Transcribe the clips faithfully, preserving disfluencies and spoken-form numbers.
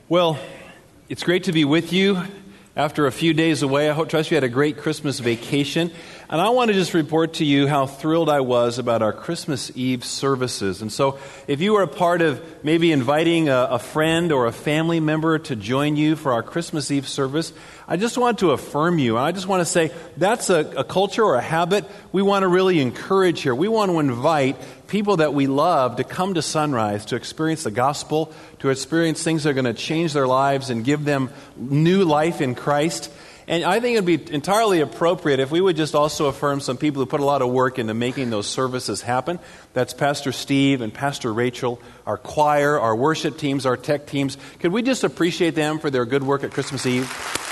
Well, it's great to be with you after a few days away. I hope, trust you had a great Christmas vacation. And I want to just report to you how thrilled I was about our Christmas Eve services. And so if you were a part of maybe inviting a, a friend or a family member to join you for our Christmas Eve service, I just want to affirm you. And I just want to say that's a, a culture or a habit we want to really encourage here. We want to invite people that we love to come to Sunrise to experience the gospel, to experience things that are going to change their lives and give them new life in Christ. And I think it would be entirely appropriate if we would just also affirm some people who put a lot of work into making those services happen. That's Pastor Steve and Pastor Rachel, our choir, our worship teams, our tech teams. Could we just appreciate them for their good work at Christmas Eve?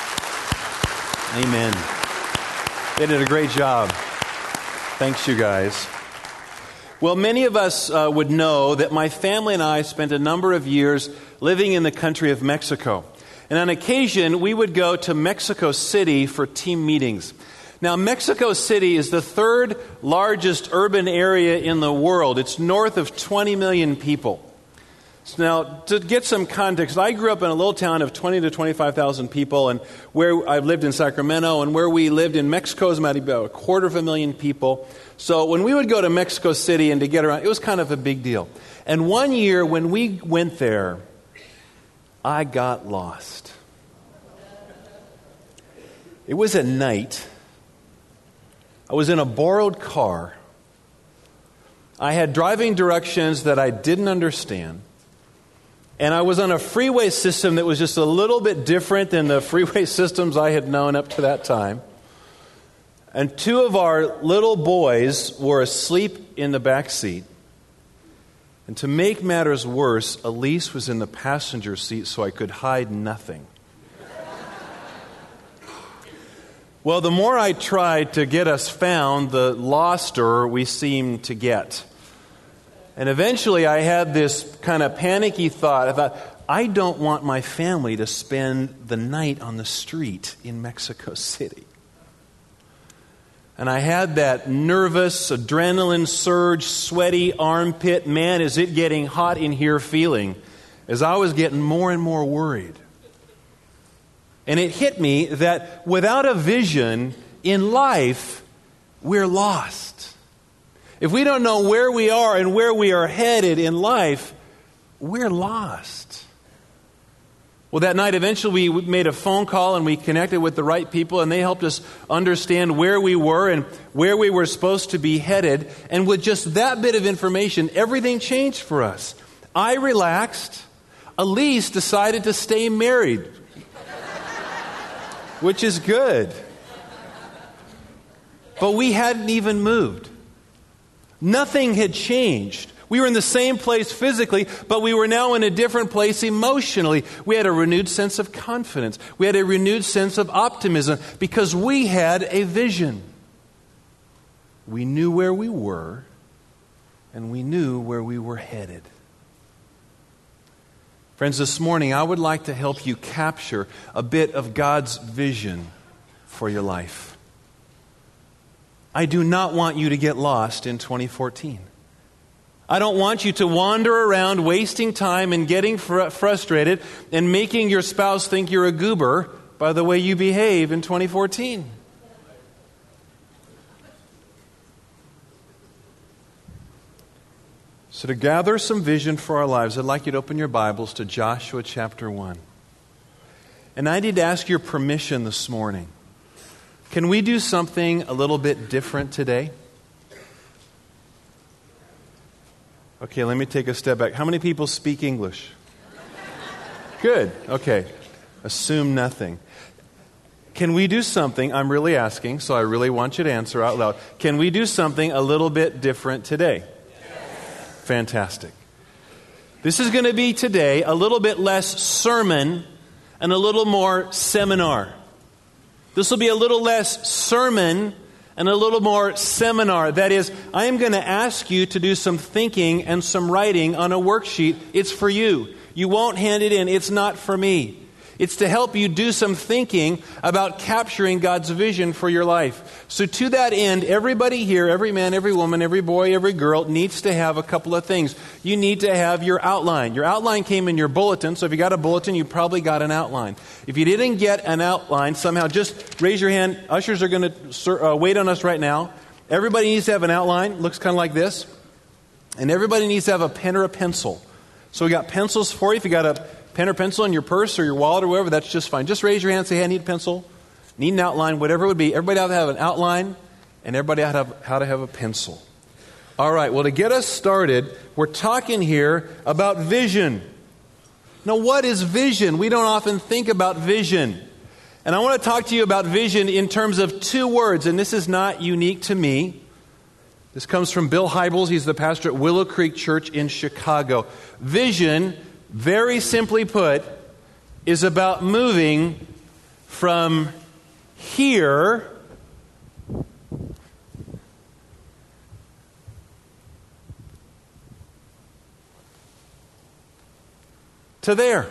Amen. They did a great job. Thanks, you guys. Well, many of us uh, would know that my family and I spent a number of years living in the country of Mexico. And on occasion, we would go to Mexico City for team meetings. Now, Mexico City is the third largest urban area in the world. It's north of twenty million people. So now, to get some context, I grew up in a little town of twenty to twenty-five thousand people, and where I lived in Sacramento, and where we lived in Mexico is about a quarter of a million people. So when we would go to Mexico City and to get around, it was kind of a big deal. And one year when we went there, I got lost. It was at night. I was in a borrowed car. I had driving directions that I didn't understand. And I was on a freeway system that was just a little bit different than the freeway systems I had known up to that time. And two of our little boys were asleep in the back seat. And to make matters worse, Elise was in the passenger seat, so I could hide nothing. Well, the more I tried to get us found, the loster we seemed to get. And eventually I had this kind of panicky thought. I thought, I don't want my family to spend the night on the street in Mexico City. And I had that nervous, adrenaline surge, sweaty armpit, man, is it getting hot in here feeling as I was getting more and more worried. And it hit me that without a vision in life, we're lost. If we don't know where we are and where we are headed in life, we're lost. Well, that night, eventually, we made a phone call and we connected with the right people, and they helped us understand where we were and where we were supposed to be headed. And with just that bit of information, everything changed for us. I relaxed. Elise decided to stay married, which is good. But we hadn't even moved. Nothing had changed. We were in the same place physically, but we were now in a different place emotionally. We had a renewed sense of confidence. We had a renewed sense of optimism because we had a vision. We knew where we were, and we knew where we were headed. Friends, this morning I would like to help you capture a bit of God's vision for your life. I do not want you to get lost in twenty fourteen. I don't want you to wander around wasting time and getting fr- frustrated and making your spouse think you're a goober by the way you behave in twenty fourteen. So to gather some vision for our lives, I'd like you to open your Bibles to Joshua chapter one. And I need to ask your permission this morning. Can we do something a little bit different today? Okay, let me take a step back. How many people speak English? Good. Okay. Assume nothing. Can we do something, I'm really asking, so I really want you to answer out loud. Can we do something a little bit different today? Yes. Fantastic. This is going to be today a little bit less sermon and a little more seminar. This will be a little less sermon and a little more seminar. That is, I am going to ask you to do some thinking and some writing on a worksheet. It's for you. You won't hand it in. It's not for me. It's to help you do some thinking about capturing God's vision for your life. So to that end, everybody here, every man, every woman, every boy, every girl needs to have a couple of things. You need to have your outline. Your outline came in your bulletin, so if you got a bulletin, you probably got an outline. If you didn't get an outline, somehow just raise your hand. Ushers are going to uh, wait on us right now. Everybody needs to have an outline. Looks kind of like this. And everybody needs to have a pen or a pencil. So we got pencils for you. If you got a pen or pencil in your purse or your wallet or whatever, that's just fine. Just raise your hand and say, hey, I need a pencil, need an outline, whatever it would be. Everybody ought to have an outline, and everybody ought to have how to have a pencil. All right, well, to get us started, we're talking here about vision. Now, what is vision? We don't often think about vision. And I want to talk to you about vision in terms of two words, and this is not unique to me. This comes from Bill Hybels. He's the pastor at Willow Creek Church in Chicago. Vision, very simply put, is about moving from here to there.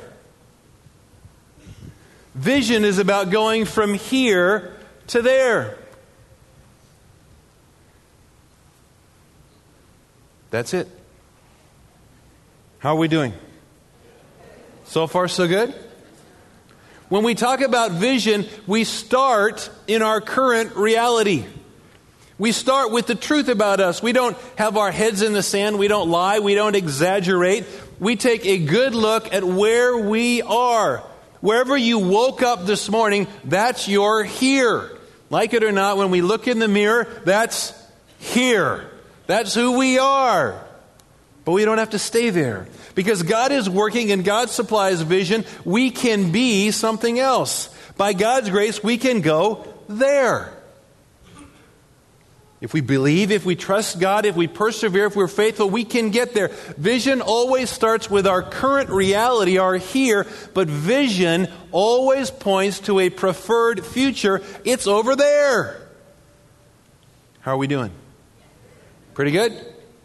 Vision is about going from here to there. That's it. How are we doing? So far, so good? When we talk about vision, we start in our current reality. We start with the truth about us. We don't have our heads in the sand. We don't lie. We don't exaggerate. We take a good look at where we are. Wherever you woke up this morning, that's your here. Like it or not, when we look in the mirror, that's here. That's who we are. But we don't have to stay there. Because God is working and God supplies vision, we can be something else. By God's grace, we can go there. If we believe, if we trust God, if we persevere, if we're faithful, we can get there. Vision always starts with our current reality, our here, but vision always points to a preferred future. It's over there. How are we doing? Pretty good?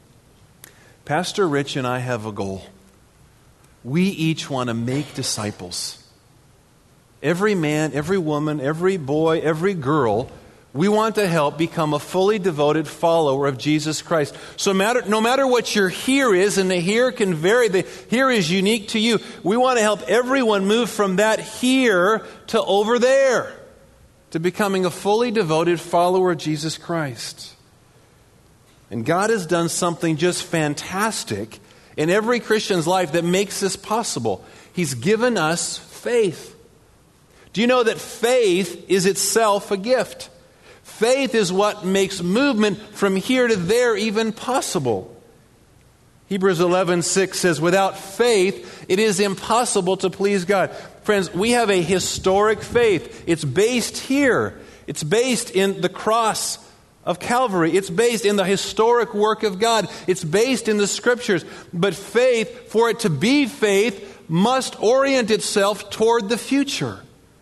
Pastor Rich and I have a goal. We each want to make disciples. Every man, every woman, every boy, every girl, we want to help become a fully devoted follower of Jesus Christ. So matter, no matter what your here is, and the here can vary, the here is unique to you. We want to help everyone move from that here to over there, to becoming a fully devoted follower of Jesus Christ. And God has done something just fantastic in every Christian's life that makes this possible. He's given us faith. Do you know that faith is itself a gift? Faith is what makes movement from here to there even possible. Hebrews eleven six says, without faith, it is impossible to please God. Friends, we have a historic faith. It's based here. It's based in the cross of Calvary. It's based in the historic work of God. It's based in the Scriptures. But faith, for it to be faith, must orient itself toward the future.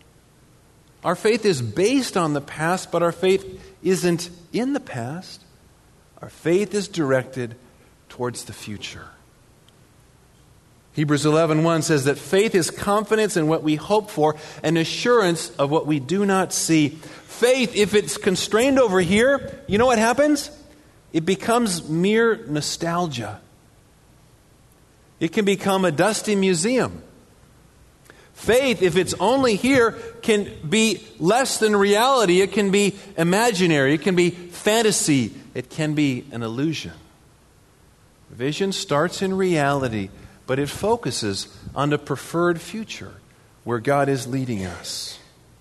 Our faith is based on the past, but our faith isn't in the past. Our faith is directed towards the future. Hebrews eleven one says that faith is confidence in what we hope for and assurance of what we do not see. Faith, if it's constrained over here, you know what happens? It becomes mere nostalgia. It can become a dusty museum. Faith, if it's only here, can be less than reality. It can be imaginary. It can be fantasy. It can be an illusion. Vision starts in reality, but it focuses on the preferred future where God is leading us.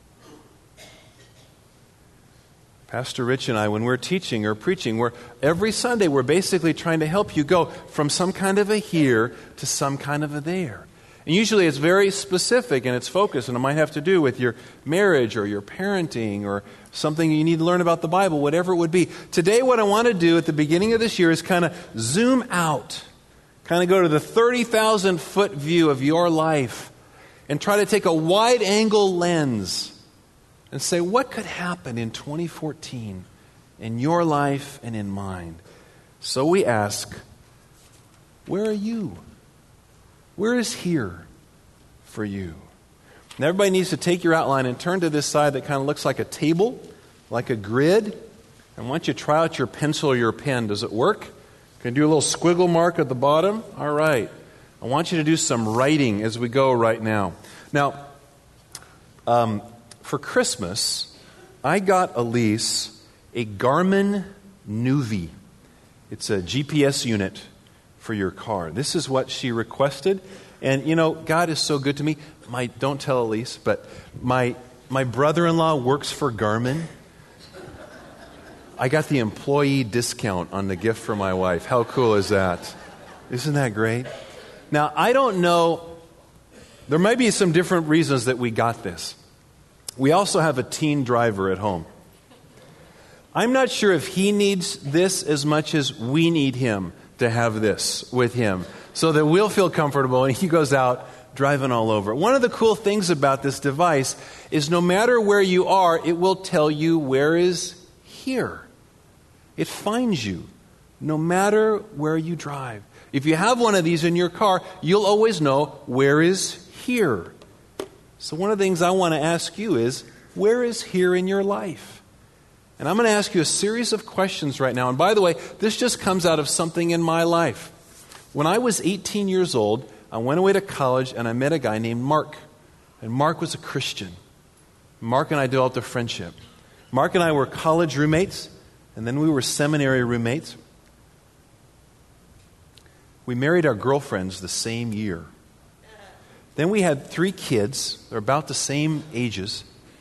Pastor Rich and I, when we're teaching or preaching, we're, every Sunday we're basically trying to help you go from some kind of a here to some kind of a there. And usually it's very specific and it's focused, and it might have to do with your marriage or your parenting or something you need to learn about the Bible, whatever it would be. Today what I want to do at the beginning of this year is kind of zoom out, kind of go to the thirty thousand foot view of your life and try to take a wide angle lens and say, what could happen in twenty fourteen in your life and in mine? So we ask, where are you? Where is here for you? And everybody needs to take your outline and turn to this side that kind of looks like a table, like a grid. And once you try out your pencil or your pen, does it work? Can you do a little squiggle mark at the bottom? All right. I want you to do some writing as we go right now. Now, um, for Christmas, I got Elise a Garmin Nuvi. It's a G P S unit for your car. This is what she requested. And, you know, God is so good to me. My don't tell Elise, but my my brother-in-law works for Garmin. I got the employee discount on the gift for my wife. How cool is that? Isn't that great? Now, I don't know. There might be some different reasons that we got this. We also have a teen driver at home. I'm not sure if he needs this as much as we need him to have this with him so that we'll feel comfortable and he goes out driving all over. One of the cool things about this device is no matter where you are, it will tell you where is here. It finds you no matter where you drive. If you have one of these in your car, you'll always know where is here. So one of the things I want to ask you is, where is here in your life? And I'm going to ask you a series of questions right now. And by the way, this just comes out of something in my life. When I was eighteen years old, I went away to college and I met a guy named Mark. And Mark was a Christian. Mark and I developed a friendship. Mark and I were college roommates, and then we were seminary roommates. We married our girlfriends the same year. Then we had three kids. They're about the same ages.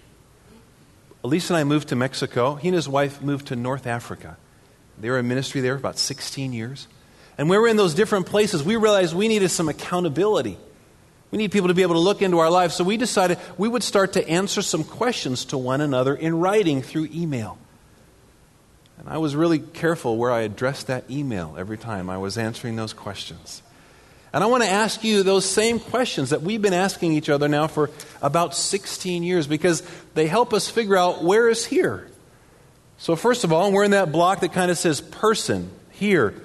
Elise and I moved to Mexico. He and his wife moved to North Africa. They were in ministry there for about sixteen years. And when we were in those different places, we realized we needed some accountability. We need people to be able to look into our lives. So we decided we would start to answer some questions to one another in writing through email. And I was really careful where I addressed that email every time I was answering those questions. And I want to ask you those same questions that we've been asking each other now for about sixteen years because they help us figure out where is here. So first of all, we're in that block that kind of says person, here.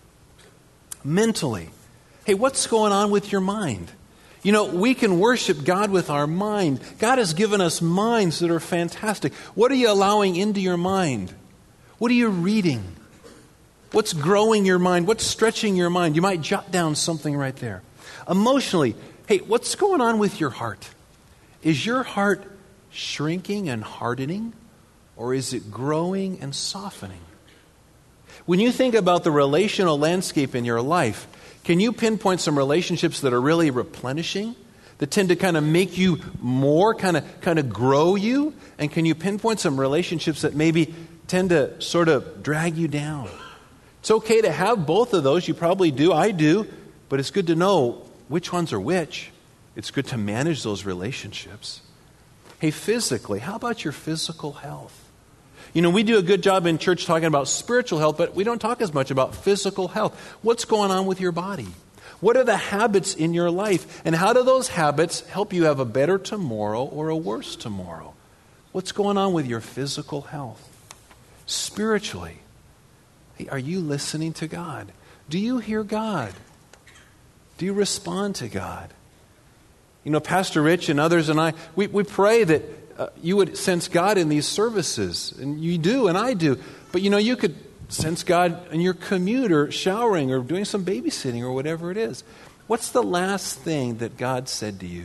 Mentally. Hey, what's going on with your mind? You know, we can worship God with our mind. God has given us minds that are fantastic. What are you allowing into your mind? What are you reading? What's growing your mind? What's stretching your mind? You might jot down something right there. Emotionally, hey, what's going on with your heart? Is your heart shrinking and hardening, or is it growing and softening? When you think about the relational landscape in your life, can you pinpoint some relationships that are really replenishing, that tend to kind of make you more, kind of kind of grow you? And can you pinpoint some relationships that maybe tend to sort of drag you down? It's okay to have both of those. You probably do. I do. But it's good to know which ones are which. It's good to manage those relationships. Hey, physically, how about your physical health? You know, we do a good job in church talking about spiritual health, but we don't talk as much about physical health. What's going on with your body? What are the habits in your life? And how do those habits help you have a better tomorrow or a worse tomorrow? What's going on with your physical health? Spiritually, hey, are you listening to God? Do you hear God? Do you respond to God? You know, Pastor Rich and others and I, we, we pray that Uh, you would sense God in these services. And you do, and I do. But, you know, you could sense God in your commute or showering or doing some babysitting or whatever it is. What's the last thing that God said to you?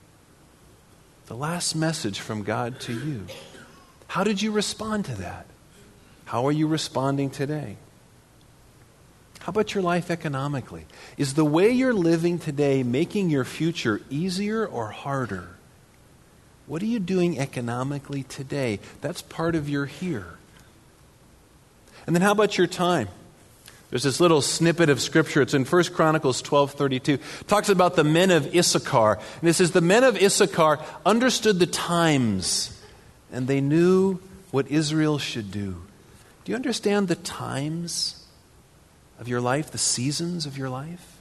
The last message from God to you. How did you respond to that? How are you responding today? How about your life economically? Is the way you're living today making your future easier or harder? What are you doing economically today? That's part of your here. And then how about your time? There's this little snippet of Scripture. It's in First Chronicles twelve thirty-two. It talks about the men of Issachar. And it says, the men of Issachar understood the times, and they knew what Israel should do. Do you understand the times of your life, the seasons of your life?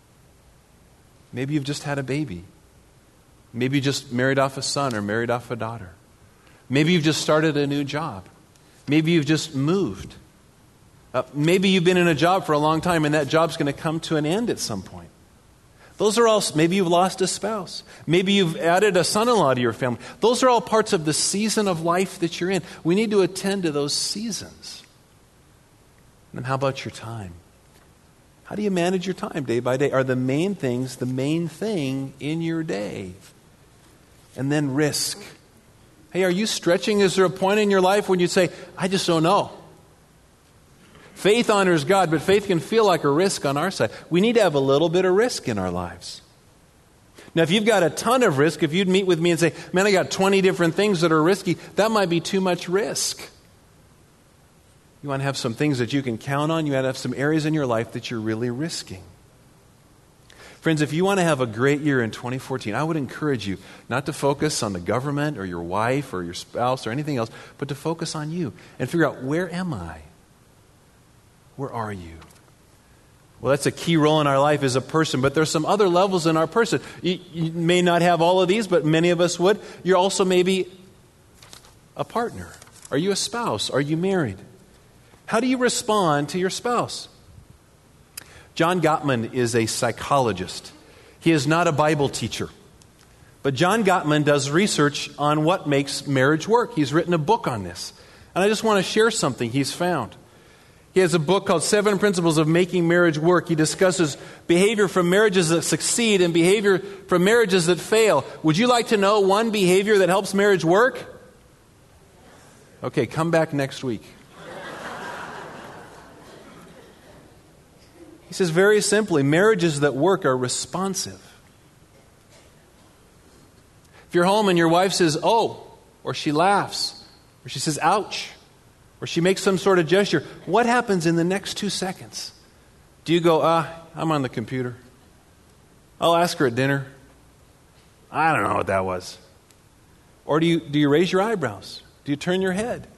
Maybe you've just had a baby. Maybe you just married off a son or married off a daughter. Maybe you've just started a new job. Maybe you've just moved. Uh, maybe you've been in a job for a long time and that job's going to come to an end at some point. Those are all, maybe you've lost a spouse. Maybe you've added a son-in-law to your family. Those are all parts of the season of life that you're in. We need to attend to those seasons. And how about your time? How do you manage your time day by day? Are the main things the main thing in your day? And then risk. Hey, are you stretching? Is there a point in your life when you say, I just don't know? Faith honors God, but faith can feel like a risk on our side. We need to have a little bit of risk in our lives. Now, if you've got a ton of risk, if you'd meet with me and say, man, I got twenty different things that are risky, that might be too much risk. You want to have some things that you can count on. You want to have some areas in your life that you're really risking. Friends, if you want to have a great year in twenty fourteen, I would encourage you not to focus on the government or your wife or your spouse or anything else, but to focus on you and figure out, where am I? Where are you? Well, that's a key role in our life as a person, but there's some other levels in our person. You, you may not have all of these, but many of us would. You're also maybe a partner. Are you a spouse? Are you married? How do you respond to your spouse? John Gottman is a psychologist. He is not a Bible teacher. But John Gottman does research on what makes marriage work. He's written a book on this. And I just want to share something he's found. He has a book called Seven Principles of Making Marriage Work. He discusses behavior from marriages that succeed and behavior from marriages that fail. Would you like to know one behavior that helps marriage work? Okay, come back next week. He says very simply, marriages that work are responsive. If you're home and your wife says, oh, or she laughs, or she says, ouch, or she makes some sort of gesture, what happens in the next two seconds? Do you go, ah, I'm on the computer. I'll ask her at dinner. I don't know what that was. Or do you, do you raise your eyebrows? Do you turn your head?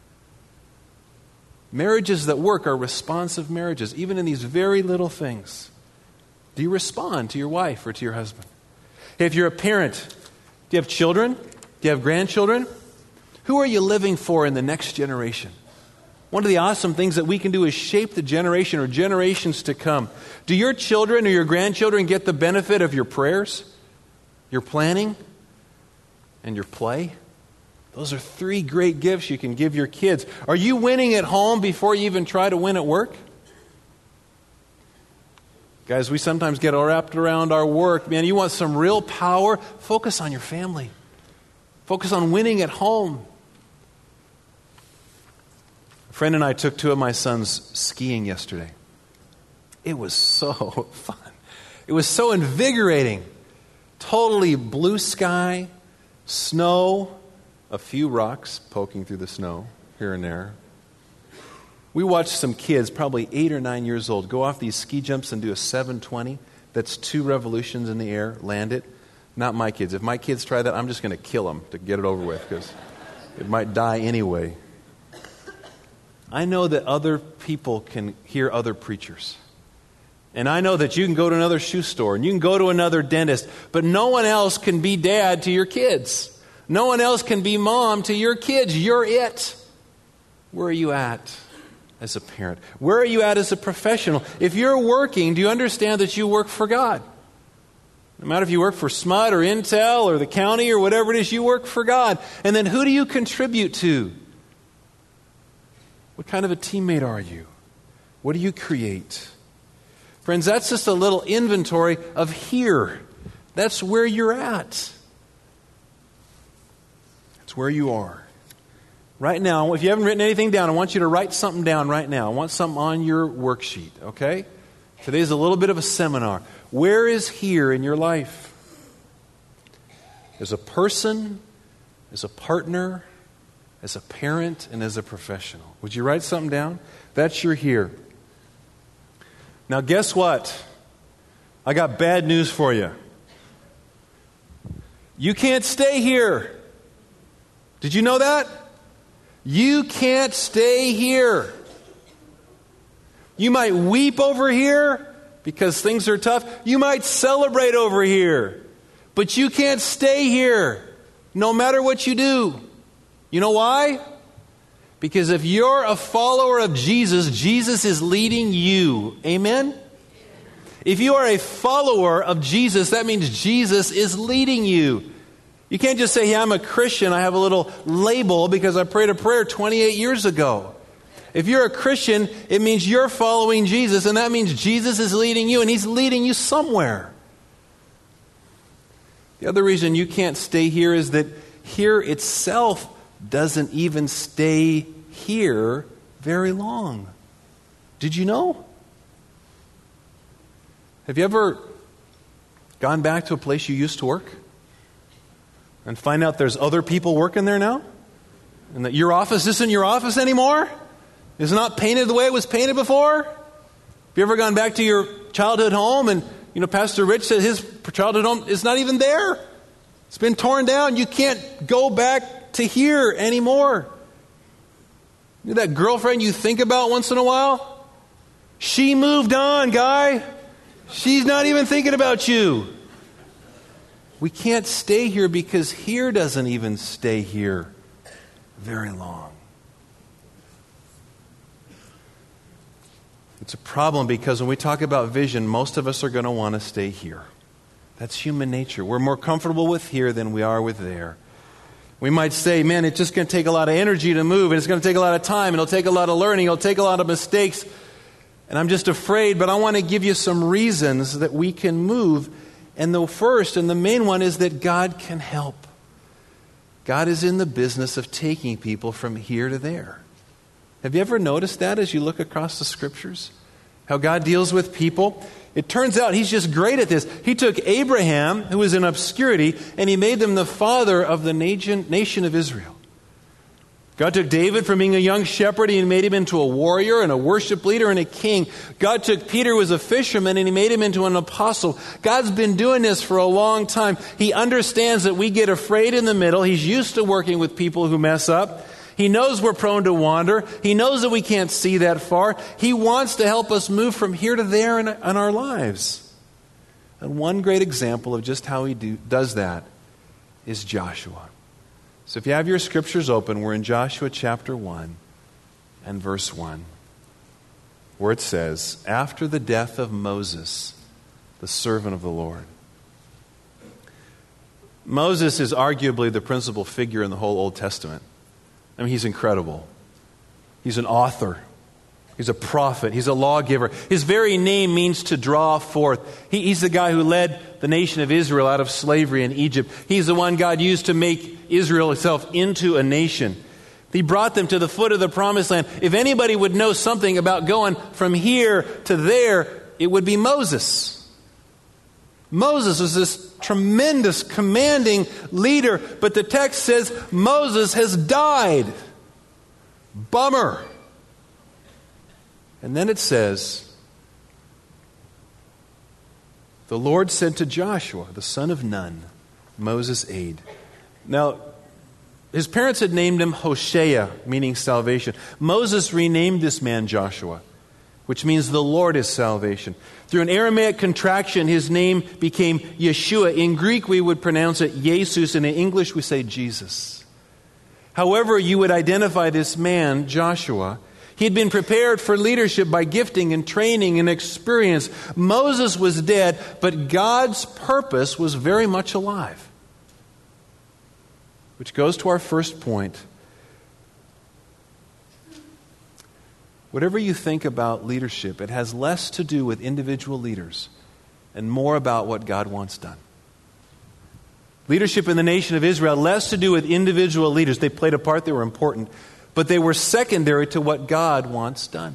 Marriages that work are responsive marriages, even in these very little things. Do you respond to your wife or to your husband? Hey, if you're a parent, do you have children? Do you have grandchildren? Who are you living for in the next generation? One of the awesome things that we can do is shape the generation or generations to come. Do your children or your grandchildren get the benefit of your prayers, your planning, and your play? Those are three great gifts you can give your kids. Are you winning at home before you even try to win at work? Guys, we sometimes get all wrapped around our work. Man, you want some real power? Focus on your family. Focus on winning at home. A friend and I took two of my sons skiing yesterday. It was so fun. It was so invigorating. Totally blue sky, snow, a few rocks poking through the snow here and there. We watched some kids, probably eight or nine years old, go off these ski jumps and do a seven twenty. That's two revolutions in the air, land it. Not my kids. If my kids try that, I'm just going to kill them to get it over with because it might die anyway. I know that other people can hear other preachers. And I know that you can go to another shoe store and you can go to another dentist, but no one else can be dad to your kids. No one else can be mom to your kids. You're it. Where are you at as a parent? Where are you at as a professional? If you're working, do you understand that you work for God? No matter if you work for S M U D or Intel or the county or whatever it is, you work for God. And then who do you contribute to? What kind of a teammate are you? What do you create? Friends, that's just a little inventory of here. That's where you're at. That's where you are. Right now, if you haven't written anything down, I want you to write something down right now. I want something on your worksheet, okay? Today's a little bit of a seminar. Where is here in your life? As a person, as a partner, as a parent, and as a professional. Would you write something down? That's your here. Now guess what? I got bad news for you. You can't stay here. Did you know that? You can't stay here. You might weep over here because things are tough. You might celebrate over here. But you can't stay here no matter what you do. You know why? Because if you're a follower of Jesus, Jesus is leading you. Amen? If you are a follower of Jesus, that means Jesus is leading you. You can't just say, hey, I'm a Christian. I have a little label because I prayed a prayer twenty-eight years ago. If you're a Christian, it means you're following Jesus, and that means Jesus is leading you, and He's leading you somewhere. The other reason you can't stay here is that here itself doesn't even stay here very long. Did you know? Have you ever gone back to a place you used to work and find out there's other people working there now? And that your office isn't your office anymore? It's not painted the way it was painted before? Have you ever gone back to your childhood home and, you know, Pastor Rich said his childhood home is not even there. It's been torn down. You can't go back to here anymore. You know that girlfriend you think about once in a while? She moved on, guy. She's not even thinking about you. We can't stay here because here doesn't even stay here very long. It's a problem because when we talk about vision, most of us are going to want to stay here. That's human nature. We're more comfortable with here than we are with there. We might say, man, it's just going to take a lot of energy to move, and it's going to take a lot of time, and it'll take a lot of learning, it'll take a lot of mistakes. And I'm just afraid, but I want to give you some reasons that we can move. And the first and the main one is that God can help. God is in the business of taking people from here to there. Have you ever noticed that as you look across the Scriptures? How God deals with people? It turns out He's just great at this. He took Abraham, who was in obscurity, and He made them the father of the nation, nation of Israel. God took David from being a young shepherd and He made him into a warrior and a worship leader and a king. God took Peter, who was a fisherman, and He made him into an apostle. God's been doing this for a long time. He understands that we get afraid in the middle. He's used to working with people who mess up. He knows we're prone to wander. He knows that we can't see that far. He wants to help us move from here to there in, in our lives. And one great example of just how He do, does that is Joshua. So if you have your Scriptures open, we're in Joshua chapter one and verse one, where it says, after the death of Moses, the servant of the Lord. Moses is arguably the principal figure in the whole Old Testament. I mean, he's incredible. He's an author. He's a prophet. He's a lawgiver. His very name means to draw forth. He, he's the guy who led the nation of Israel out of slavery in Egypt. He's the one God used to make Israel itself into a nation. He brought them to the foot of the promised land. If anybody would know something about going from here to there, it would be Moses. Moses was this tremendous, commanding leader, but the text says Moses has died. Bummer. And then it says, the Lord said to Joshua, the son of Nun, Moses' aide. Now, his parents had named him Hoshea, meaning salvation. Moses renamed this man Joshua, which means the Lord is salvation. Through an Aramaic contraction, his name became Yeshua. In Greek, we would pronounce it Jesus, and in English, we say Jesus. However you would identify this man, Joshua, he had been prepared for leadership by gifting and training and experience. Moses was dead, but God's purpose was very much alive. Which goes to our first point. Whatever you think about leadership, it has less to do with individual leaders and more about what God wants done. Leadership in the nation of Israel, less to do with individual leaders. They played a part, they were important, but they were secondary to what God wants done.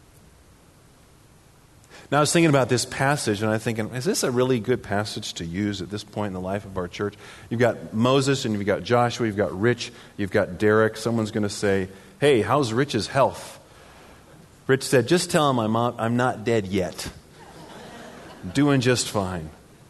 Now, I was thinking about this passage, and I'm thinking, is this a really good passage to use at this point in the life of our church? You've got Moses, and you've got Joshua, you've got Rich, you've got Derek. Someone's going to say, hey, how's Rich's health? Rich said, just tell him I'm, I'm not dead yet. I'm doing just fine.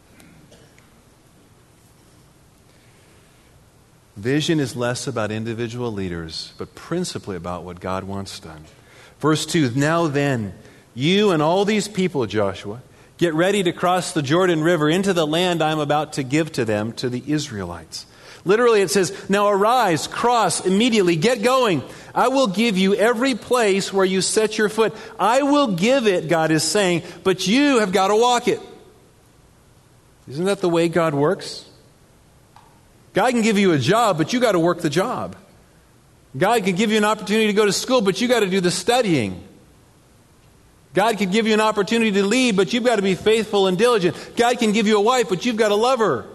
Vision is less about individual leaders, but principally about what God wants done. Verse two, now then, you and all these people, Joshua, get ready to cross the Jordan River into the land I'm about to give to them, to the Israelites. Literally it says, now arise, cross, immediately, get going. I will give you every place where you set your foot. I will give it, God is saying, but you have got to walk it. Isn't that the way God works? God can give you a job, but you got to work the job. God can give you an opportunity to go to school, but you got to do the studying. God can give you an opportunity to lead, but you've got to be faithful and diligent. God can give you a wife, but you've got to love her.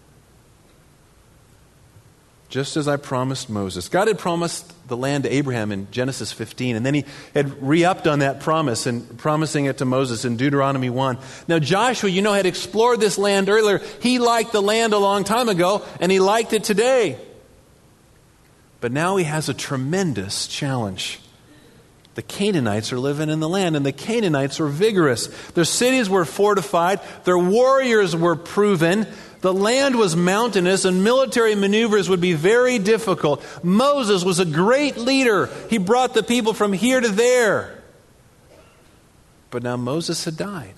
Just as I promised Moses. God had promised the land to Abraham in Genesis fifteen, and then he had re-upped on that promise and promising it to Moses in Deuteronomy one. Now Joshua, you know, had explored this land earlier. He liked the land a long time ago, and he liked it today. But now he has a tremendous challenge. The Canaanites are living in the land, and the Canaanites were vigorous. Their cities were fortified. Their warriors were proven. The land was mountainous, and military maneuvers would be very difficult. Moses was a great leader. He brought the people from here to there. But now Moses had died.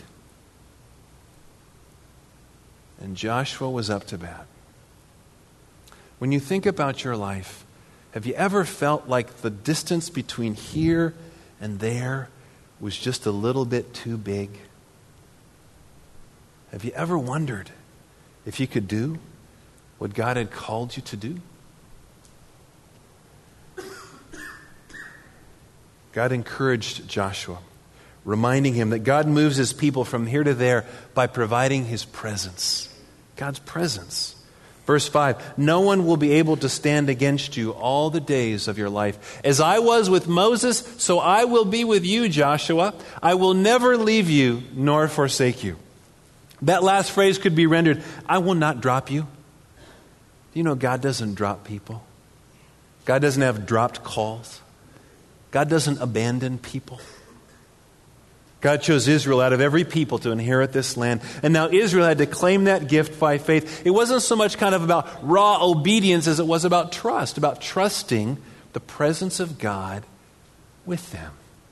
And Joshua was up to bat. When you think about your life, have you ever felt like the distance between here and there was just a little bit too big? Have you ever wondered if you could do what God had called you to do? God encouraged Joshua, reminding him that God moves his people from here to there by providing his presence. God's presence. Verse five, no one will be able to stand against you all the days of your life. As I was with Moses, so I will be with you, Joshua. I will never leave you nor forsake you. That last phrase could be rendered, I will not drop you. Do you know God doesn't drop people? God doesn't have dropped calls. God doesn't abandon people. God chose Israel out of every people to inherit this land. And now Israel had to claim that gift by faith. It wasn't so much kind of about raw obedience as it was about trust, about trusting the presence of God with them.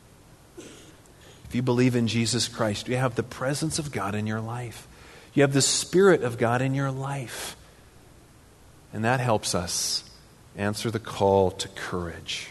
If you believe in Jesus Christ, you have the presence of God in your life. You have the Spirit of God in your life. And that helps us answer the call to courage.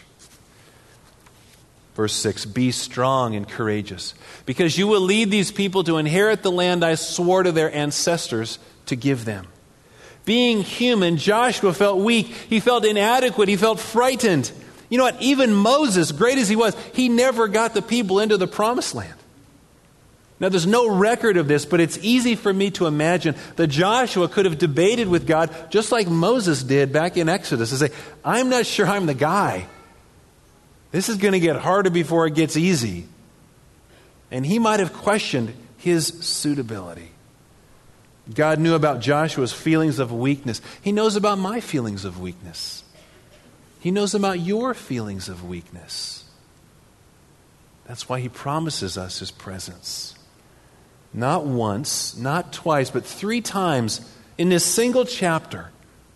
Verse six, be strong and courageous, because you will lead these people to inherit the land I swore to their ancestors to give them. Being human, Joshua felt weak. He felt inadequate. He felt frightened. You know what? Even Moses, great as he was, he never got the people into the promised land. Now, there's no record of this, but it's easy for me to imagine that Joshua could have debated with God just like Moses did back in Exodus and say, I'm not sure I'm the guy. This is going to get harder before it gets easy. And he might have questioned his suitability. God knew about Joshua's feelings of weakness. He knows about my feelings of weakness. He knows about your feelings of weakness. That's why he promises us his presence. Not once, not twice, but three times in this single chapter,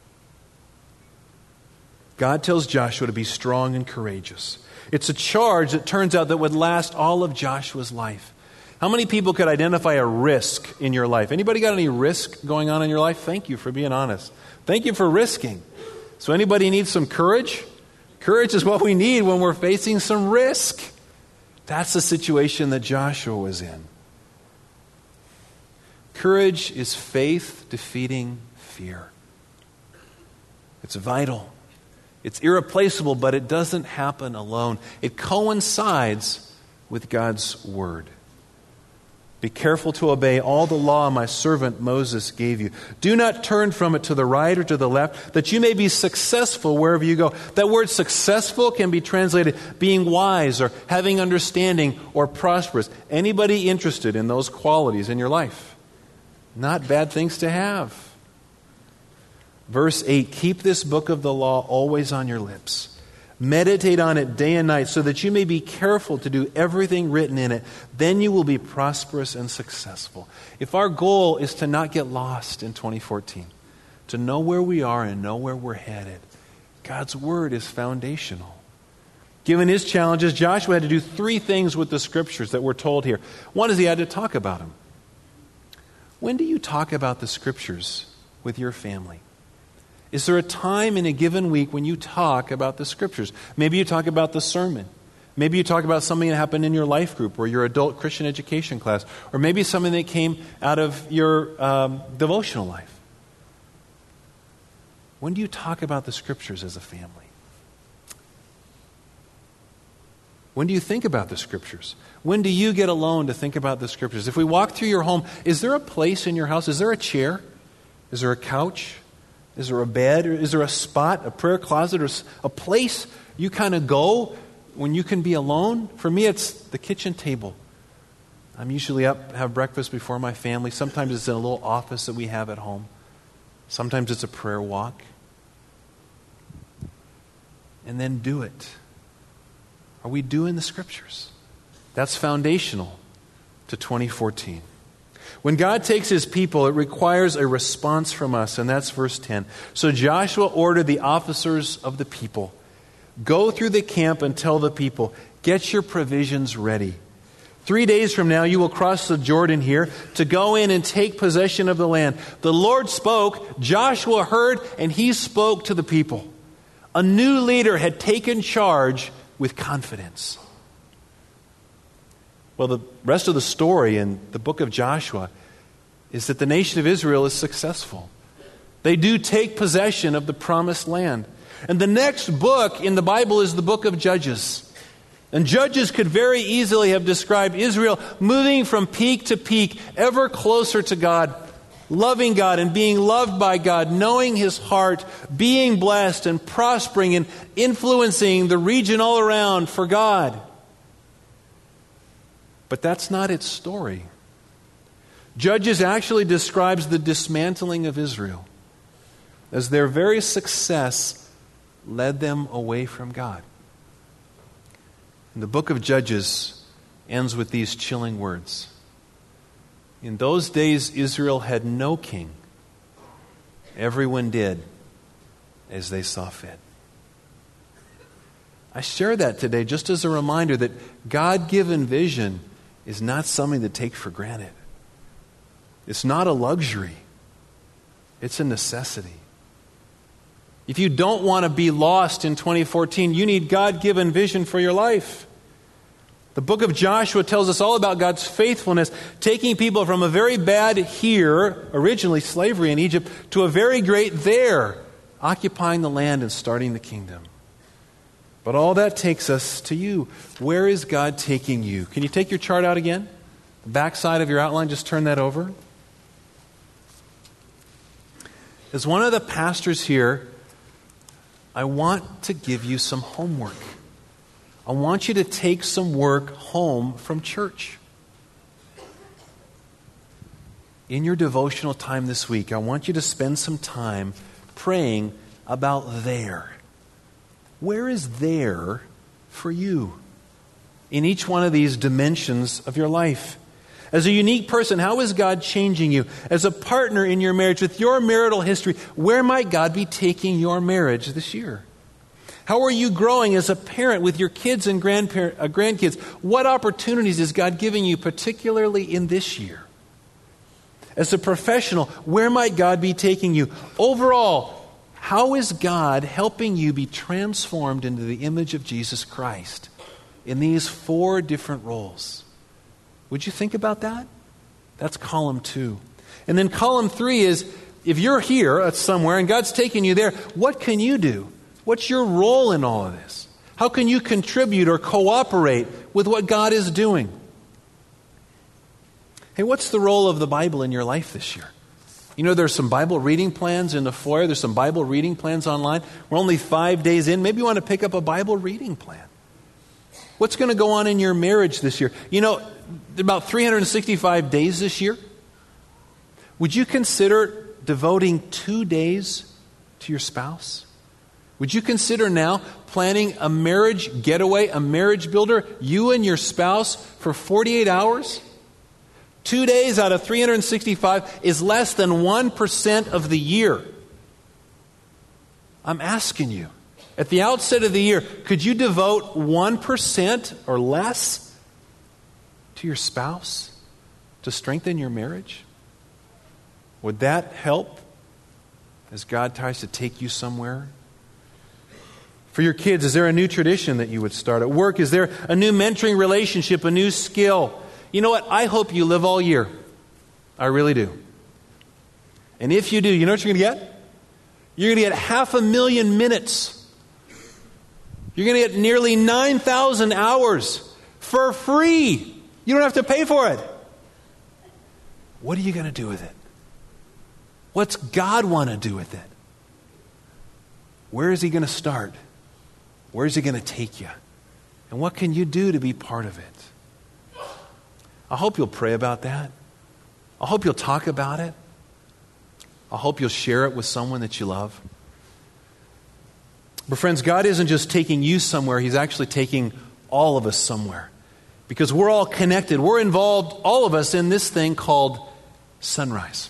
God tells Joshua to be strong and courageous. It's a charge that turns out that would last all of Joshua's life. How many people could identify a risk in your life? Anybody got any risk going on in your life? Thank you for being honest. Thank you for risking. So anybody need some courage? Courage is what we need when we're facing some risk. That's the situation that Joshua was in. Courage is faith defeating fear. It's vital. It's irreplaceable, but it doesn't happen alone. It coincides with God's word. Be careful to obey all the law my servant Moses gave you. Do not turn from it to the right or to the left, that you may be successful wherever you go. That word successful can be translated being wise or having understanding or prosperous. Anybody interested in those qualities in your life? Not bad things to have. Verse eight, keep this book of the law always on your lips. Meditate on it day and night so that you may be careful to do everything written in it. Then you will be prosperous and successful. If our goal is to not get lost in twenty fourteen, to know where we are and know where we're headed, God's word is foundational. Given his challenges, Joshua had to do three things with the scriptures that we're told here. One is he had to talk about them. When do you talk about the scriptures with your family? Is there a time in a given week when you talk about the Scriptures? Maybe you talk about the sermon. Maybe you talk about something that happened in your life group or your adult Christian education class. Or maybe something that came out of your um, devotional life. When do you talk about the Scriptures as a family? When do you think about the Scriptures? When do you get alone to think about the Scriptures? If we walk through your home, is there a place in your house? Is there a chair? Is there a couch? Is there a bed? Or is there a spot, a prayer closet, or a place you kind of go when you can be alone? For me, it's the kitchen table. I'm usually up, have breakfast before my family. Sometimes it's in a little office that we have at home. Sometimes it's a prayer walk. And then do it. Are we doing the Scriptures? That's foundational to twenty fourteen. When God takes His people, it requires a response from us, and that's verse ten. So Joshua ordered the officers of the people, go through the camp and tell the people, get your provisions ready. Three days from now, you will cross the Jordan here to go in and take possession of the land. The Lord spoke, Joshua heard, and he spoke to the people. A new leader had taken charge with confidence. Well, the rest of the story in the book of Joshua is that the nation of Israel is successful. They do take possession of the promised land. And the next book in the Bible is the book of Judges. And Judges could very easily have described Israel moving from peak to peak, ever closer to God, loving God and being loved by God, knowing His heart, being blessed and prospering and influencing the region all around for God. But that's not its story. Judges actually describes the dismantling of Israel as their very success led them away from God. And the book of Judges ends with these chilling words. In those days, Israel had no king. Everyone did as they saw fit. I share that today just as a reminder that God-given vision is not something to take for granted. It's not a luxury. It's a necessity. If you don't want to be lost in twenty fourteen, you need God-given vision for your life. The book of Joshua tells us all about God's faithfulness, taking people from a very bad here, originally slavery in Egypt, to a very great there, occupying the land and starting the kingdom. But all that takes us to you. Where is God taking you? Can you take your chart out again? The back side of your outline, just turn that over. As one of the pastors here, I want to give you some homework. I want you to take some work home from church. In your devotional time this week, I want you to spend some time praying about there. Where is there for you in each one of these dimensions of your life? As a unique person, how is God changing you? As a partner in your marriage, with your marital history, where might God be taking your marriage this year? How are you growing as a parent with your kids and grandparent, uh, grandkids? What opportunities is God giving you, particularly in this year? As a professional, where might God be taking you? Overall, how is God helping you be transformed into the image of Jesus Christ in these four different roles? Would you think about that? That's column two. And then column three is, if you're here at somewhere and God's taking you there, what can you do? What's your role in all of this? How can you contribute or cooperate with what God is doing? Hey, what's the role of the Bible in your life this year? You know, there's some Bible reading plans in the foyer. There's some Bible reading plans online. We're only five days in. Maybe you want to pick up a Bible reading plan. What's going to go on in your marriage this year? You know, about three hundred sixty-five days this year. Would you consider devoting two days to your spouse? Would you consider now planning a marriage getaway, a marriage builder, you and your spouse for forty-eight hours? Two days out of three hundred sixty-five is less than one percent of the year. I'm asking you, at the outset of the year, could you devote one percent or less to your spouse to strengthen your marriage? Would that help as God tries to take you somewhere? For your kids, is there a new tradition that you would start? At work, is there a new mentoring relationship, a new skill? You know what? I hope you live all year. I really do. And if you do, you know what you're going to get? You're going to get half a million minutes. You're going to get nearly nine thousand hours for free. You don't have to pay for it. What are you going to do with it? What's God want to do with it? Where is He going to start? Where is He going to take you? And what can you do to be part of it? I hope you'll pray about that. I hope you'll talk about it. I hope you'll share it with someone that you love. But friends, God isn't just taking you somewhere. He's actually taking all of us somewhere. Because we're all connected. We're involved, all of us, in this thing called Sunrise.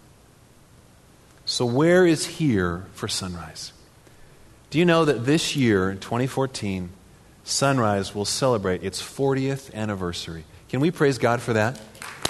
So where is here for Sunrise? Do you know that this year, in twenty fourteen, Sunrise will celebrate its fortieth anniversary? Can we praise God for that?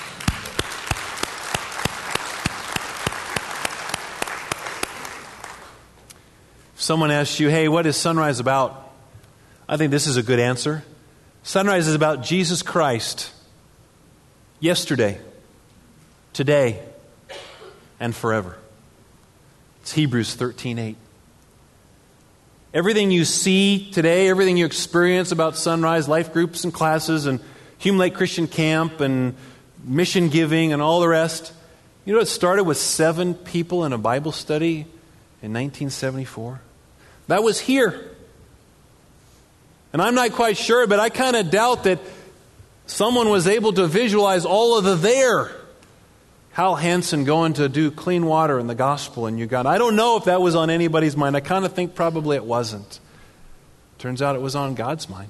Someone asks you, hey, what is Sunrise about? I think this is a good answer. Sunrise is about Jesus Christ, yesterday, today, and forever. It's Hebrews thirteen eight. Everything you see today, everything you experience about Sunrise, life groups and classes, and Hume Lake Christian Camp, and mission giving, and all the rest, you know, it started with seven people in a Bible study in nineteen seventy-four. That was here. And I'm not quite sure, but I kind of doubt that someone was able to visualize all of the there. Hal Hansen going to do clean water in the gospel in Uganda. I don't know if that was on anybody's mind. I kind of think probably it wasn't. Turns out it was on God's mind.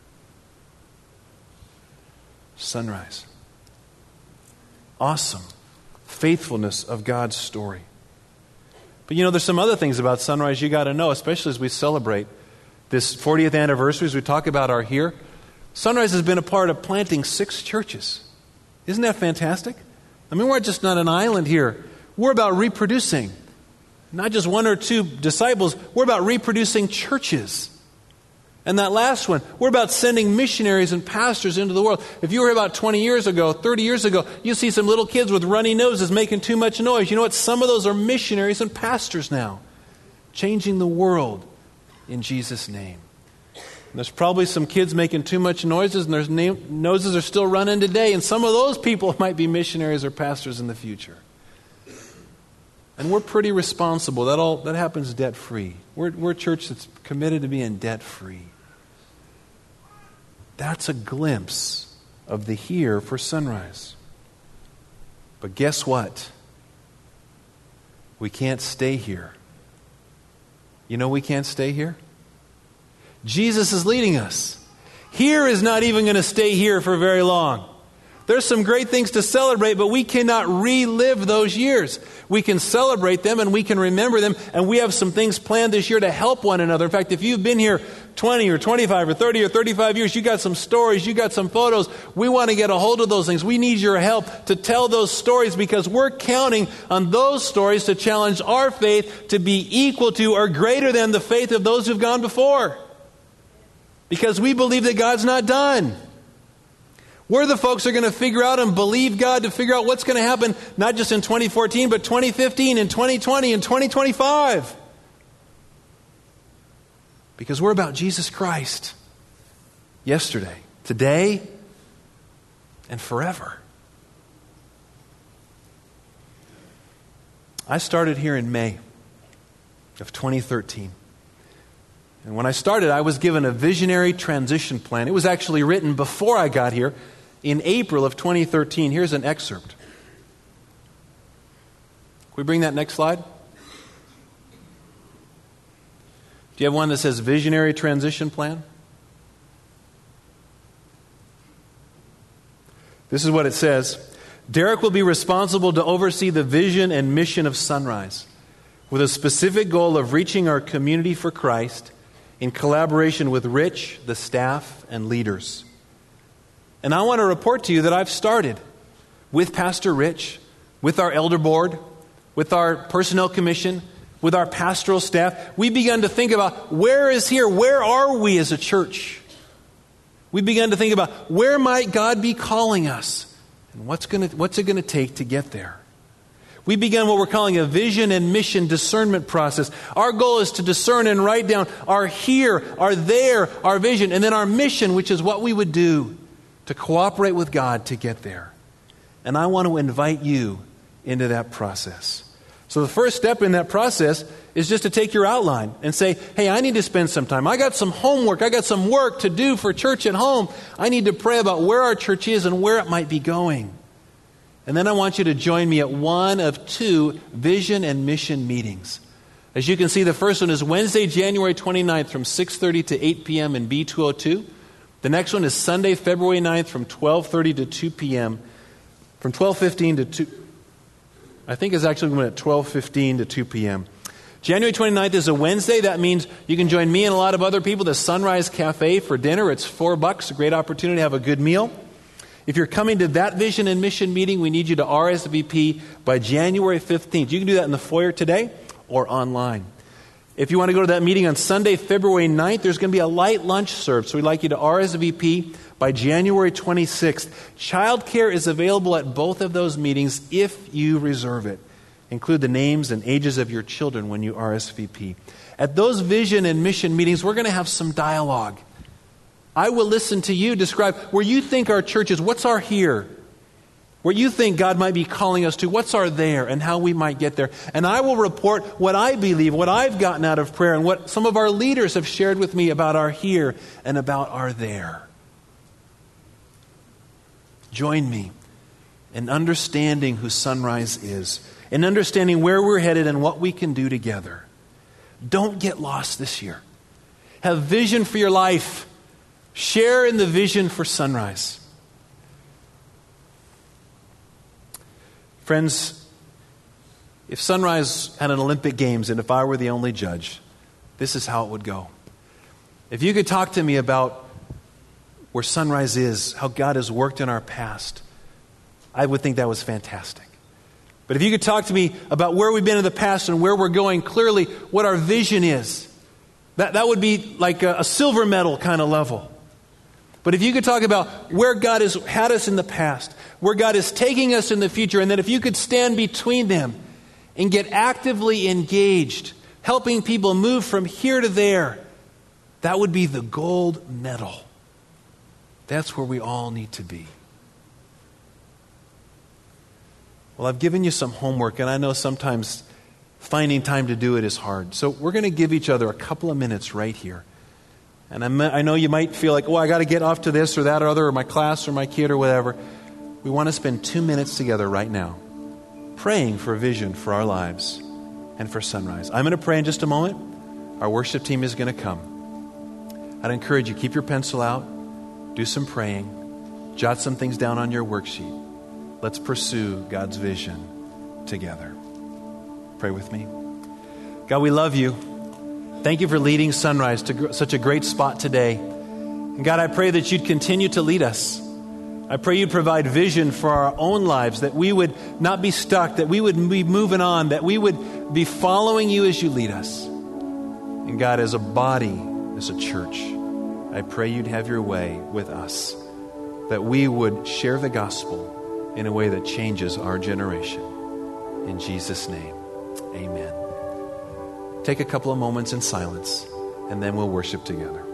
Sunrise. Awesome. Faithfulness of God's story. But you know, there's some other things about Sunrise you got to know, especially as we celebrate this fortieth anniversary, as we talk about our here. Sunrise has been a part of planting six churches. Isn't that fantastic? I mean, we're just not an island here. We're about reproducing. Not just one or two disciples. We're about reproducing churches. And that last one, we're about sending missionaries and pastors into the world. If you were here about twenty years ago, thirty years ago, you see some little kids with runny noses making too much noise. You know what? Some of those are missionaries and pastors now. Changing the world in Jesus' name. And there's probably some kids making too much noises, and their na- noses are still running today. And some of those people might be missionaries or pastors in the future. And we're pretty responsible. That all that happens debt-free. We're, we're a church that's committed to being debt-free. That's a glimpse of the here for Sunrise. But guess what? We can't stay here. You know we can't stay here? Jesus is leading us. Here is not even going to stay here for very long. There's some great things to celebrate, but we cannot relive those years. We can celebrate them and we can remember them, and we have some things planned this year to help one another. In fact, if you've been here twenty or twenty-five or thirty or thirty-five years, you got some stories, you got some photos. We want to get a hold of those things. We need your help to tell those stories, because we're counting on those stories to challenge our faith to be equal to or greater than the faith of those who've gone before. Because we believe that God's not done. We're the folks who are going to figure out and believe God to figure out what's going to happen, not just in twenty fourteen, but twenty fifteen and twenty twenty and twenty twenty-five. Because we're about Jesus Christ. Yesterday, today, and forever. I started here in May of twenty thirteen. And when I started, I was given a visionary transition plan. It was actually written before I got here in April of twenty thirteen. Here's an excerpt. Can we bring that next slide? Do you have one that says visionary transition plan? This is what it says. Derek will be responsible to oversee the vision and mission of Sunrise, with a specific goal of reaching our community for Christ in collaboration with Rich, the staff, and leaders. And I want to report to you that I've started with Pastor Rich, with our elder board, with our personnel commission, with our pastoral staff, we began to think about where is here? Where are we as a church? We began to think about where might God be calling us? And what's going to, what's it going to take to get there? We began what we're calling a vision and mission discernment process. Our goal is to discern and write down our here, our there, our vision, and then our mission, which is what we would do to cooperate with God to get there. And I want to invite you into that process. So the first step in that process is just to take your outline and say, hey, I need to spend some time. I got some homework. I got some work to do for church at home. I need to pray about where our church is and where it might be going. And then I want you to join me at one of two vision and mission meetings. As you can see, the first one is Wednesday, January twenty-ninth from six thirty to eight p.m. in B two oh two. The next one is Sunday, February ninth from twelve thirty to two p.m. From twelve fifteen to two... I think it's actually going at twelve fifteen to two p.m. January twenty-ninth is a Wednesday. That means you can join me and a lot of other people at the Sunrise Cafe for dinner. It's four bucks, a great opportunity to have a good meal. If you're coming to that vision and mission meeting, we need you to R S V P by January fifteenth. You can do that in the foyer today or online. If you want to go to that meeting on Sunday, February ninth, there's going to be a light lunch served. So we'd like you to R S V P by January twenty-sixth. Childcare is available at both of those meetings if you reserve it. Include the names and ages of your children when you R S V P. At those vision and mission meetings, we're going to have some dialogue. I will listen to you describe where you think our church is. What's our here? Where you think God might be calling us to. What's our there and how we might get there. And I will report what I believe, what I've gotten out of prayer, and what some of our leaders have shared with me about our here and about our there. Join me in understanding who Sunrise is, in understanding where we're headed and what we can do together. Don't get lost this year. Have vision for your life. Share in the vision for Sunrise. Friends, if Sunrise had an Olympic Games and if I were the only judge, this is how it would go. If you could talk to me about where Sunrise is, how God has worked in our past, I would think that was fantastic. But if you could talk to me about where we've been in the past and where we're going, clearly what our vision is, that, that would be like a, a silver medal kind of level. But if you could talk about where God has had us in the past, where God is taking us in the future, and then if you could stand between them and get actively engaged, helping people move from here to there, that would be the gold medal. That's where we all need to be. Well, I've given you some homework, and I know sometimes finding time to do it is hard. So we're going to give each other a couple of minutes right here. And I'm, I know you might feel like, oh, I got to get off to this or that or other, or my class or my kid or whatever. We want to spend two minutes together right now praying for a vision for our lives and for Sunrise. I'm going to pray in just a moment. Our worship team is going to come. I'd encourage you, keep your pencil out, do some praying, jot some things down on your worksheet. Let's pursue God's vision together. Pray with me. God, we love you. Thank you for leading Sunrise to gr- such a great spot today. And God, I pray that you'd continue to lead us. I pray you'd provide vision for our own lives, that we would not be stuck, that we would be moving on, that we would be following you as you lead us. And God, as a body, as a church, I pray you'd have your way with us, that we would share the gospel in a way that changes our generation. In Jesus' name, amen. Take a couple of moments in silence, and then we'll worship together.